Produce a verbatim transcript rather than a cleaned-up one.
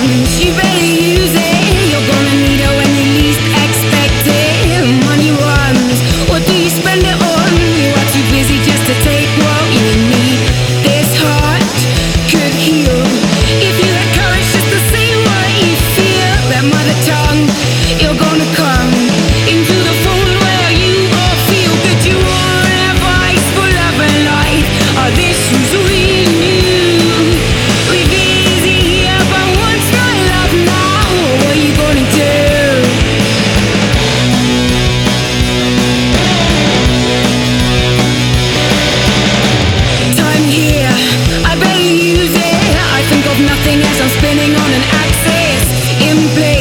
You better use it. You're gonna need it when you least expect it. Money runs. What do you spend it on? You are too busy just to take what you need. This heart could heal if you had courage just to say what you feel. That mother tongue, you're gonna come into the fold where you all feel good. You want advice for love and life. Are this who's we knew? We've easy here, but once not love now. What are you gonna do? Time here, I better use it. I think of nothing as I'm spinning on an axis in place.